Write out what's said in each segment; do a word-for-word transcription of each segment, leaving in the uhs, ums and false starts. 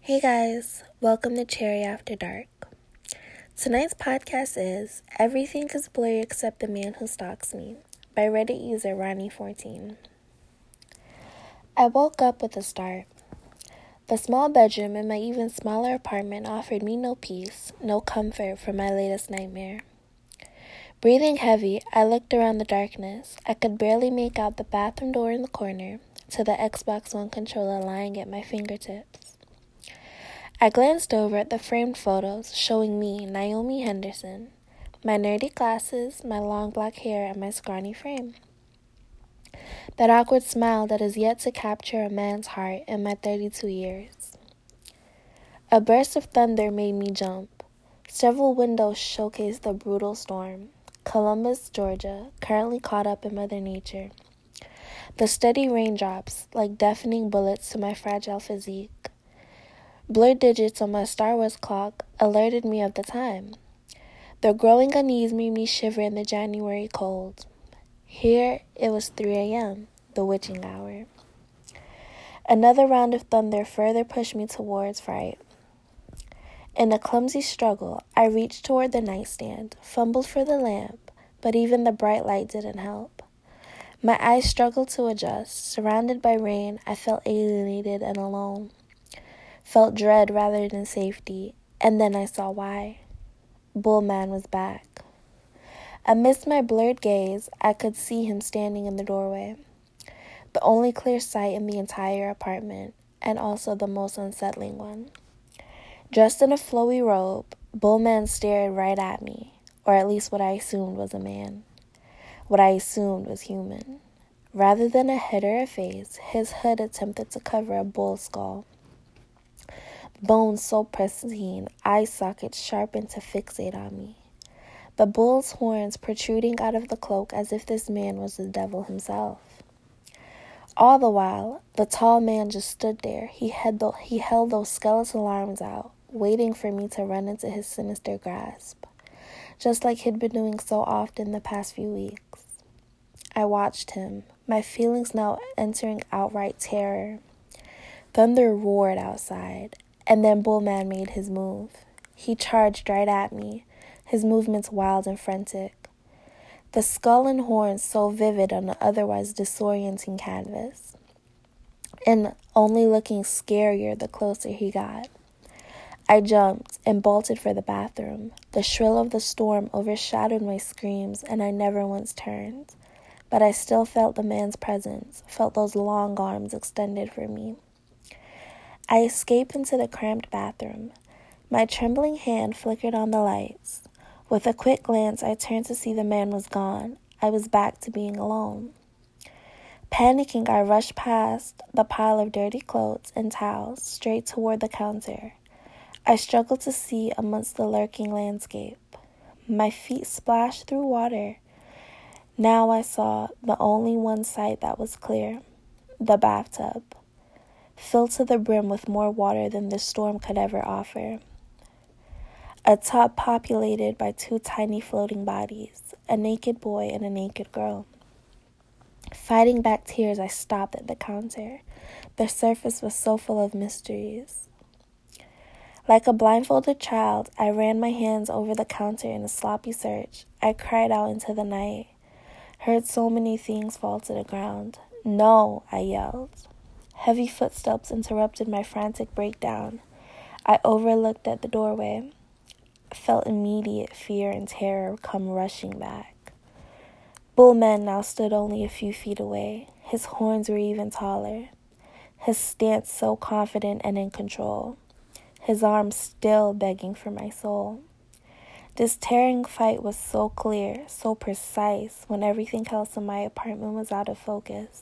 Hey guys, welcome to Cherry After Dark. Tonight's podcast is Everything is Blurry Except the Man Who Stalks Me by Reddit user Ronnie fourteen. I woke up with a start. The small bedroom in my even smaller apartment offered me no peace, no comfort from my latest nightmare. Breathing heavy, I looked around the darkness. I could barely make out the bathroom door in the corner to the Xbox One controller lying at my fingertips. I glanced over at the framed photos showing me, Naomi Henderson, my nerdy glasses, my long black hair, and my scrawny frame. That awkward smile that is yet to capture a man's heart in my thirty-two years. A burst of thunder made me jump. Several windows showcased the brutal storm. Columbus, Georgia, currently caught up in Mother Nature. The steady raindrops, like deafening bullets to my fragile physique. Blurred digits on my Star Wars clock alerted me of the time. The growing unease made me shiver in the January cold. Here it was three a.m., the witching hour. Another round of thunder further pushed me towards fright. In a clumsy struggle, I reached toward the nightstand, fumbled for the lamp, but even the bright light didn't help. My eyes struggled to adjust. Surrounded by rain, I felt alienated and alone. Felt dread rather than safety, and then I saw why. Bullman was back. Amidst my blurred gaze, I could see him standing in the doorway, the only clear sight in the entire apartment, and also the most unsettling one. Dressed in a flowy robe, Bullman stared right at me, or at least what I assumed was a man. What I assumed was human. Rather than a head or a face, his hood attempted to cover a bull skull. Bones so pristine, eye sockets sharpened to fixate on me. The bull's horns protruding out of the cloak as if this man was the devil himself. All the while, the tall man just stood there. He had the, he held those skeletal arms out, waiting for me to run into his sinister grasp, just like he'd been doing so often the past few weeks. I watched him, my feelings now entering outright terror. Thunder roared outside. And then Bullman made his move. He charged right at me, his movements wild and frantic. The skull and horns so vivid on an otherwise disorienting canvas. And only looking scarier the closer he got. I jumped and bolted for the bathroom. The shrill of the storm overshadowed my screams, and I never once turned. But I still felt the man's presence, felt those long arms extended for me. I escaped into the cramped bathroom. My trembling hand flickered on the lights. With a quick glance, I turned to see the man was gone. I was back to being alone. Panicking, I rushed past the pile of dirty clothes and towels straight toward the counter. I struggled to see amongst the lurking landscape. My feet splashed through water. Now I saw the only one sight that was clear, the bathtub. Filled to the brim with more water than this storm could ever offer. A tub populated by two tiny floating bodies, a naked boy and a naked girl. Fighting back tears, I stopped at the counter. The surface was so full of mysteries. Like a blindfolded child, I ran my hands over the counter in a sloppy search. I cried out into the night. Heard so many things fall to the ground. No, I yelled. Heavy footsteps interrupted my frantic breakdown. I overlooked at the doorway. Felt immediate fear and terror come rushing back. Bullman now stood only a few feet away. His horns were even taller. His stance so confident and in control. His arms still begging for my soul. This tearing fight was so clear, so precise, when everything else in my apartment was out of focus.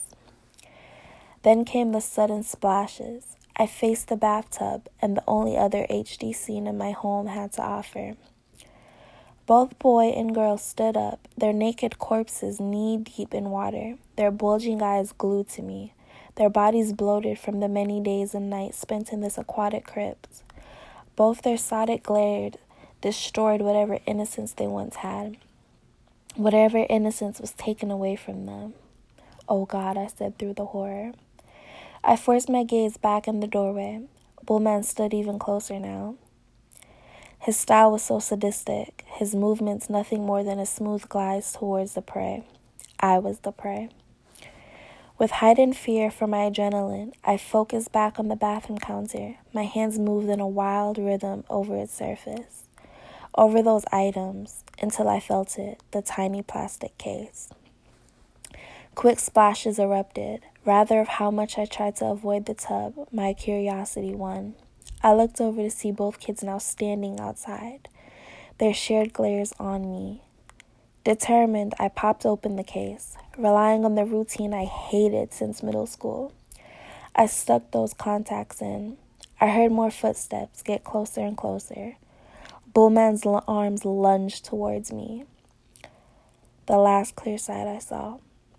Then came the sudden splashes. I faced the bathtub and the only other H D scene in my home had to offer. Both boy and girl stood up, their naked corpses knee-deep in water, their bulging eyes glued to me, their bodies bloated from the many days and nights spent in this aquatic crypt. Both their sodden glare destroyed whatever innocence they once had. Whatever innocence was taken away from them. Oh God, I said through the horror. I forced my gaze back in the doorway. Bullman stood even closer now. His style was so sadistic, his movements nothing more than a smooth glide towards the prey. I was the prey. With heightened fear for my adrenaline, I focused back on the bathroom counter. My hands moved in a wild rhythm over its surface, over those items, until I felt it, the tiny plastic case. Quick splashes erupted. Rather of how much I tried to avoid the tub, my curiosity won. I looked over to see both kids now standing outside, their shared glares on me. Determined, I popped open the case, relying on the routine I hated since middle school. I stuck those contacts in. I heard more footsteps get closer and closer. Bullman's l- arms lunged towards me. The last clear sight I saw.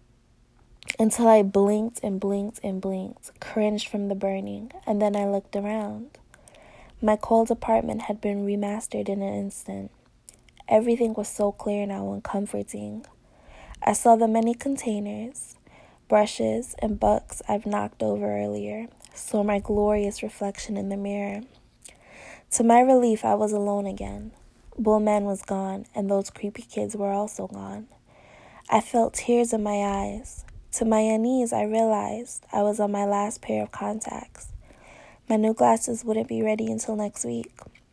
Until I blinked and blinked and blinked, cringed from the burning, and then I looked around. My cold apartment had been remastered in an instant. Everything was so clear now and comforting. I saw the many containers, brushes, and books I've knocked over earlier, saw my glorious reflection in the mirror. To my relief, I was alone again. Bullman was gone, and those creepy kids were also gone. I felt tears in my eyes. To my unease, I realized I was on my last pair of contacts. My new glasses wouldn't be ready until next week.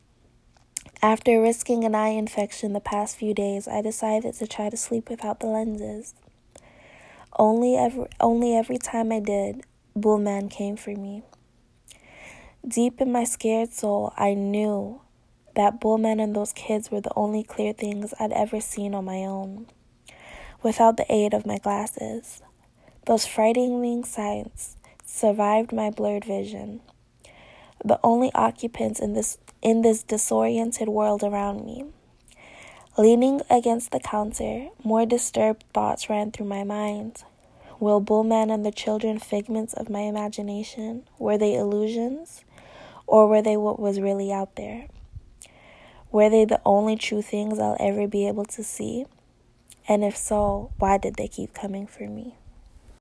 After risking an eye infection the past few days, I decided to try to sleep without the lenses. Only every, only every time I did, Bullman came for me. Deep in my scared soul, I knew that Bullman and those kids were the only clear things I'd ever seen on my own, without the aid of my glasses. Those frightening sights survived my blurred vision. The only occupants in this in this disoriented world around me. Leaning against the counter, more disturbed thoughts ran through my mind. Will Bullman and the children figments of my imagination? Were they illusions? Or were they what was really out there? Were they the only true things I'll ever be able to see? And if so, why did they keep coming for me?